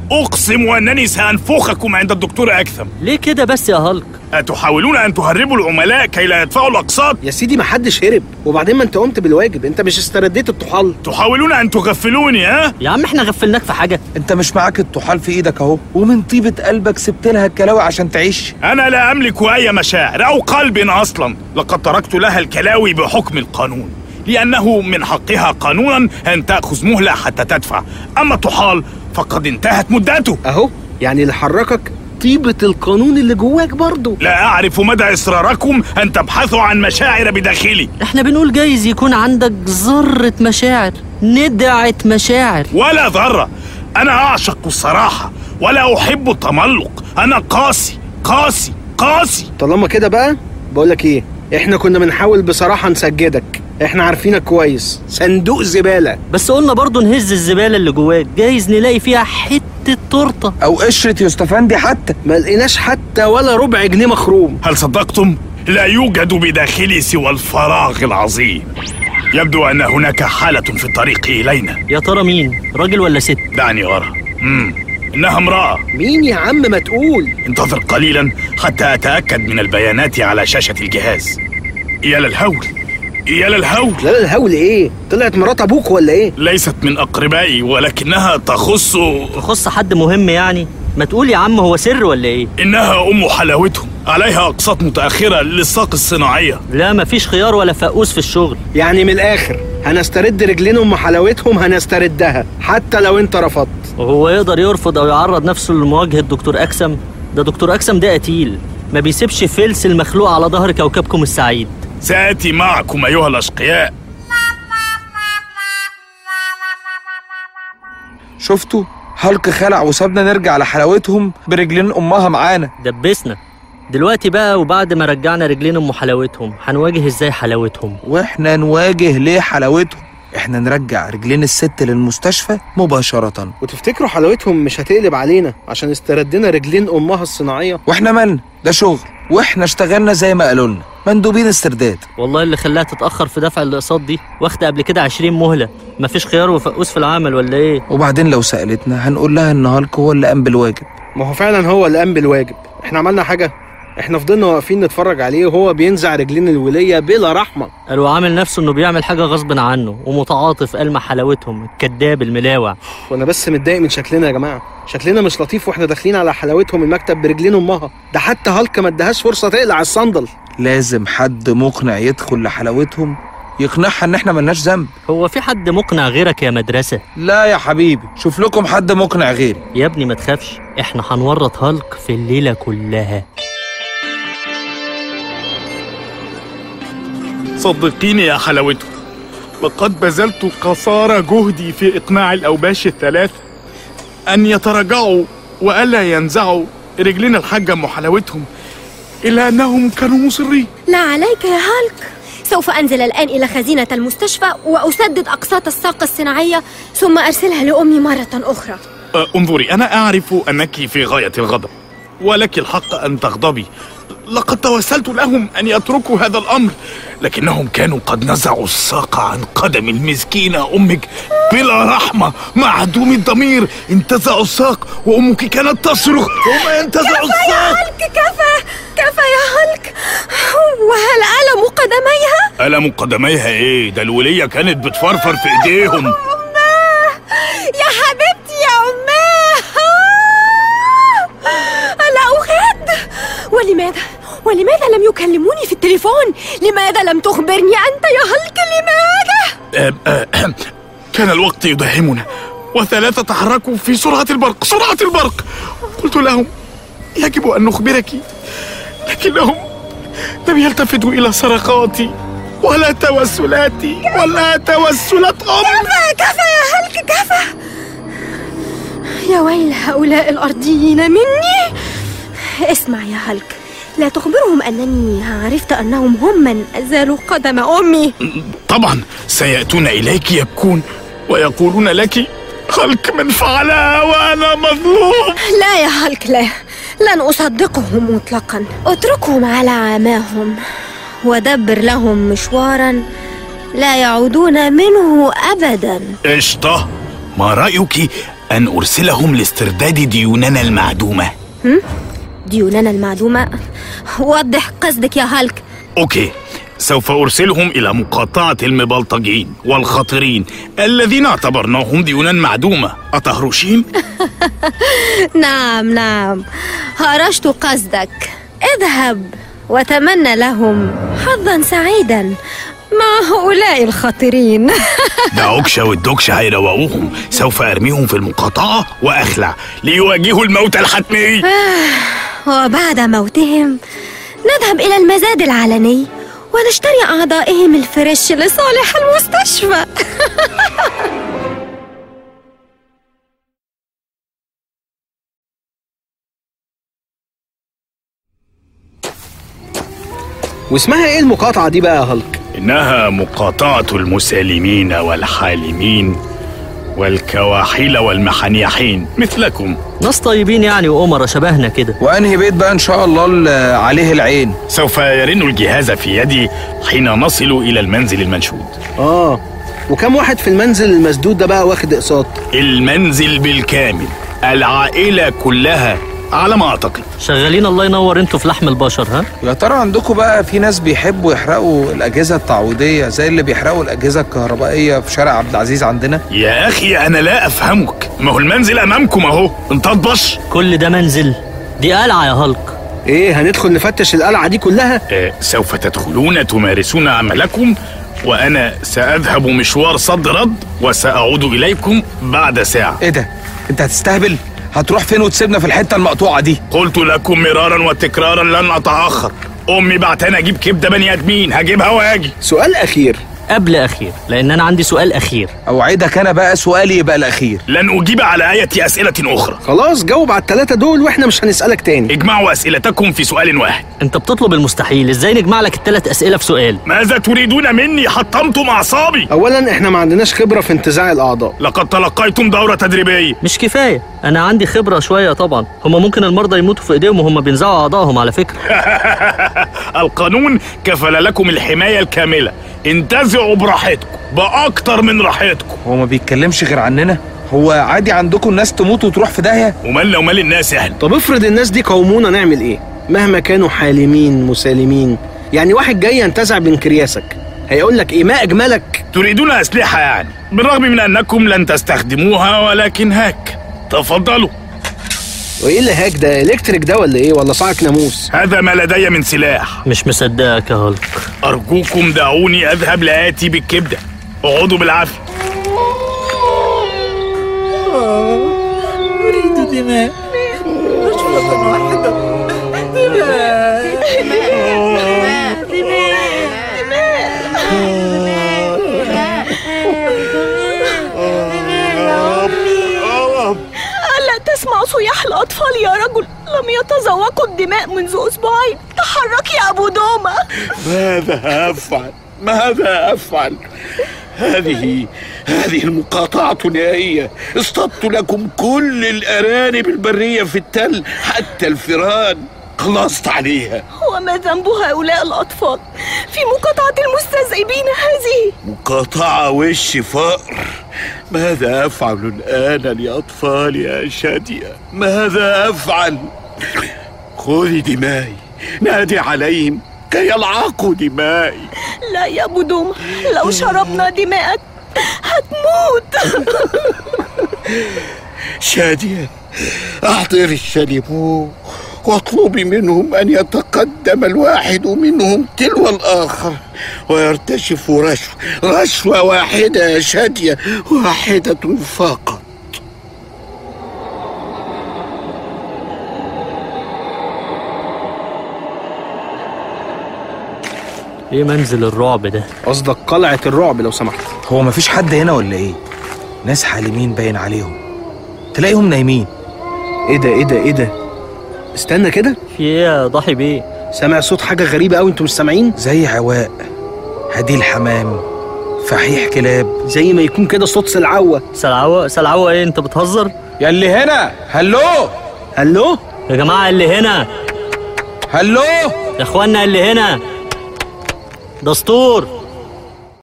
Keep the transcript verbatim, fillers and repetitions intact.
أقسم أنني سأنفخكم عند الدكتور أكثم. ليه كده بس يا هالك؟ أتحاولون أن تهربوا العملاء كي لا يدفعوا الأقساط؟ يا سيدي ما حدش هرب، وبعدين ما انت قمت بالواجب، انت مش استرديت الطحال. تحاولون أن تغفلوني ها؟ يا عم احنا غفلناك في حاجة؟ انت مش معاك الطحال في ايدك اهو، ومن طيبة قلبك سبت لها الكلاوي عشان تعيش. أنا لا أملك أي مشاعر أو قلب أصلا، لقد تركت لها الكلاوي بحكم القانون، لأنه من حقها قانونا أن تأخذ مهلة حتى تدفع، أما الطحال فقد انتهت مدته. اهو يعني اللي حركك طيبة القانون اللي جواك برضو. لا أعرف مدى إصراركم أن تبحثوا عن مشاعر بداخلي. احنا بنقول جايز يكون عندك ذرة مشاعر، ندعة مشاعر. ولا ذرة، أنا أعشق الصراحة ولا أحب التملق، أنا قاسي قاسي قاسي. طالما كده بقى بقولك ايه، احنا كنا بنحاول بصراحة نسجدك، احنا عارفينك كويس، صندوق زبالة. بس قلنا برضو نهز الزبالة اللي جواك، جايز نلاقي فيها حتة تورتة او قشرة يوستفندي حتى. ما لقيناش حتى ولا ربع جنيه مخروم. هل صدقتم؟ لا يوجد بداخلي سوى الفراغ العظيم. يبدو أن هناك حالة في الطريق إلينا. يا ترى مين؟ راجل ولا ست؟ دعني أرى. مم. إنها امرأة. مين يا عم ما تقول؟ انتظر قليلا حتى أتأكد من البيانات على شاشة الجهاز. يا للهول يا للهول. لا الهول ايه؟ طلعت مرات ابوك ولا ايه؟ ليست من أقربائي ولكنها تخص تخص حد مهم يعني. ما تقول يا عم، هو سر ولا ايه؟ إنها أم حلاوتهم، عليها أقساط متأخرة للساق الصناعية. لا مفيش خيار ولا فقوس في الشغل. يعني من الآخر هنسترد رجلين أم حلاوتهم، هنستردها حتى لو انت رفضت. وهو يقدر يرفض أو يعرض نفسه لمواجهة دكتور أكسم؟ ده دكتور أكسم ده قتيل، ما بيسيبش فلس المخلوق على ظهر كوكبكم السعيد. سآتي معكم أيها الأشقياء. شفتوا؟ هالك خلع وسابنا نرجع لحلاوتهم برجلين أمها معانا. دبسنا. دلوقتي بقى وبعد ما رجعنا رجلين أم حلاوتهم هنواجه ازاي حلاوتهم؟ واحنا نواجه ليه حلاوتهم؟ احنا نرجع رجلين الست للمستشفى مباشرة. وتفتكروا حلاوتهم مش هتقلب علينا عشان استردنا رجلين أمها الصناعية؟ واحنا مالنا؟ ده شغل، واحنا اشتغلنا زي ما قالوا لنا، مندوبين استرداد. والله اللي خلاها تتأخر في دفع الاقساط دي واخدة قبل كده عشرين مهلة، مفيش خيار وفقوس في العمل ولا ايه؟ وبعدين لو سألتنا هنقول لها ان هالك هو اللي قام بالواجب. ما هو فعلا هو اللي قام بالواجب، احنا عملنا حاجة؟ احنا فضلنا واقفين نتفرج عليه وهو بينزع رجلين الولية بلا رحمة. قالوا عامل نفسه انه بيعمل حاجة غصب عنه ومتعاطف قال مع حلاوتهم، الكداب الملاوع. وانا بس متضايق من شكلنا يا جماعة، شكلنا مش لطيف واحنا داخلين على حلاوتهم المكتب برجلين امها. ده حتى هالك ما ادهاش فرصة تقلع الصندل. لازم حد مقنع يدخل لحلاوتهم يقنعها ان احنا ملناش ذنب. هو في حد مقنع غيرك يا مدرسة؟ لا يا حبيبي، شوف لكم حد مقنع غيري. يا ابني ما تخافش، احنا هنورط هالك في الليلة كلها. صدقيني يا حلاوته، لقد بذلت قصارى جهدي في إقناع الأوباش الثلاثة أن يتراجعوا وألا ينزعوا رجلين الحاجة أم حلاوتهم، إلا أنهم كانوا مصرين. لا عليك يا هالك، سوف أنزل الآن إلى خزينة المستشفى وأسدد أقساط الساق الصناعية ثم أرسلها لأمي مرة أخرى. أه انظري، أنا أعرف أنك في غاية الغضب ولك الحق أن تغضبي. لقد توسلت لهم أن يتركوا هذا الأمر، لكنهم كانوا قد نزعوا الساق عن قدم المسكينة أمك بلا رحمة، معدوم الضمير. انتزعوا الساق وأمك كانت تصرخ وهم ينتزعوا الساق. يا هالك كفى كفى يا هالك. وهل ألم قدميها؟ ألم قدميها إيه؟ ده الولية كانت بتفرفر في إيديهم. أماه يا حبيبتي يا أماه، لا أخد. ولماذا؟ ولماذا لم يكلموني في التليفون؟ لماذا لم تخبرني أنت يا هالك؟ لماذا؟ أه أه كان الوقت يداهمنا وثلاثة تحركوا في سرعة البرق سرعة البرق. قلت لهم يجب أن نخبرك، لكنهم لم يلتفتوا إلى صرخاتي ولا توسلاتي ولا توسلات أم. كفى كفى يا هالك كفى. يا ويل هؤلاء الأرضيين مني. اسمع يا هالك، لا تخبرهم أنني عرفت أنهم هم من أزالوا قدم أمي. طبعا سيأتون إليك يبكون ويقولون لك هالك من فعلها وأنا مظلوم. لا يا هالك لا، لن أصدقهم مطلقا. اتركهم على عماهم ودبر لهم مشوارا لا يعودون منه أبدا. قشطة، ما رأيك أن أرسلهم لاسترداد ديوننا المعدومة. هم؟ ديوننا المعدومة؟ وضح قصدك يا هالك. أوكي، سوف أرسلهم إلى مقاطعة المبلطجين والخطرين الذين اعتبرناهم ديونا معدومة. أتهرشين؟ نعم نعم، هرشت قصدك. اذهب وتمنى لهم حظا سعيدا مع هؤلاء الخطرين. ده أوكشا والدوكشا هيروقوهم. سوف أرميهم في المقاطعة وأخلع ليواجهوا الموت الحتمي. وبعد موتهم نذهب إلى المزاد العلني ونشتري أعضائهم الفريش لصالح المستشفى. واسمها ايه المقاطعة دي بقى يا هالك؟ إنها مقاطعة المسالمين والحالمين والكواحيل والمحنيحين مثلكم. ناس طيبين يعني وأمرا شبهنا كده. وأنهي بيت بقى إن شاء الله اللي عليه العين؟ سوف يرن الجهاز في يدي حين نصل إلى المنزل المنشود. آه، وكم واحد في المنزل المسدود ده بقى واخد إقساط؟ المنزل بالكامل، العائلة كلها على ما أعتقد. شغالين الله ينور انتوا في لحم البشر. ها؟ يا ترى عندكم بقى في ناس بيحبوا يحرقوا الأجهزة التعويضية زي اللي بيحرقوا الأجهزة الكهربائية في شارع عبد العزيز عندنا؟ يا أخي أنا لا أفهمك، ما هو المنزل أمامكم أهو، انت تبش. كل ده منزل؟ دي قلعة يا هالك. إيه، هندخل نفتش القلعة دي كلها؟ آه، سوف تدخلون تمارسون عملكم وأنا سأذهب مشوار صد رد وسأعود إليكم بعد ساعة. إيه ده؟ أنت هتستهبل؟ هتروح فين وتسيبنا في الحتة المقطوعة دي؟ قلت لكم مرارا وتكرارا لن أتأخر. أمي بعتني أجيب كبدة بني آدمين، هجيبها وأجي. سؤال أخير قبل أخير، لأن أنا عندي سؤال أخير. أوعدك أنا بقى سؤالي يبقى الأخير. لن أجيب على أي أسئلة أخرى. خلاص جاوب على الثلاثة دول وإحنا مش هنسألك تاني. اجمعوا أسئلتكم في سؤال واحد. أنت بتطلب المستحيل، إزاي نجمع لك الثلاث أسئلة في سؤال؟ ماذا تريدون مني؟ حطمتم أعصابي. أولا إحنا ما عندناش خبرة في انتزاع الأعضاء. لقد تلقيتم دورة تدريبية. مش كفاية، أنا عندي خبرة شوية طبعا. هم ممكن المرضى يموتوا في إيديهم وهم بينزعوا أعضائهم على فكرة. القانون كفل لكم الحماية الكاملة، انتزعوا براحتكم بأكتر من راحتكم. هو ما بيتكلمش غير عننا؟ هو عادي عندكم الناس تموت وتروح في داهية؟ ومالنا ومال الناس احنا؟ طب افرض الناس دي قومونا، نعمل ايه؟ مهما كانوا حالمين مسالمين، يعني واحد جاي ينتزع بنكرياسك هيقول لك ايه؟ ما اجملك؟ تريدون أسلحة يعني، بالرغم من أنكم لن تستخدموها، ولكن هاك تفضلوا. وايه اللي هاك ده؟ الكتريك ده ولا ايه؟ ولا صاعق ناموس؟ هذا ما لدي من سلاح. مش مصدقك يا هالك. أرجوكم دعوني أذهب لآتي بالكبدة. اقعدوا بالعافية. أريد دماء، رشفة واحدة. دماء دماء ألا تسمع صياح الأطفال يا رجل؟ لم يتذوقوا الدماء منذ أسبوعين. تحرك يا أبو دومة. ماذا أفعل؟ ماذا أفعل؟ هذه هذه المقاطعة نهائية. اصطدت لكم كل الأرانب البرية في التل حتى الفئران، خلصت عليها. وما ذنب هؤلاء الأطفال في مقاطعة المستذئبين هذه؟ مقاطعة وش فقر. ماذا أفعل الآن لأطفالي يا شادية؟ ماذا أفعل؟ خذي دمائي، نادي عليهم كي يلعقوا دمائي. لا يا أبو دومة، لو شربنا دماءك هتموت. شادية، احضري الشاليمو واطلبي منهم أن يتقدم الواحد منهم تلو الآخر ويرتشف رشوة رشوة واحدة يا شادية، واحدة فقط. ايه منزل الرعب ده؟ قصدك قلعة الرعب لو سمحت. هو مفيش حد هنا ولا ايه؟ ناس حالمين باين عليهم، تلاقيهم نايمين. ايه ده ايه ده ايه ده؟ استنى كده، في ايه يا ضحي بيه؟ سامع صوت حاجة غريبة قوي، انتوا مش سامعين؟ زي عواء، هديل حمام، فحيح كلاب، زي ما يكون كده صوت سلعوة. سلعوة؟ سلعوة ايه؟ انت بتهزر؟ يا اللي هنا هلو هلو يا جماعة اللي هنا هلو يا اخوانا اللي هنا دستور.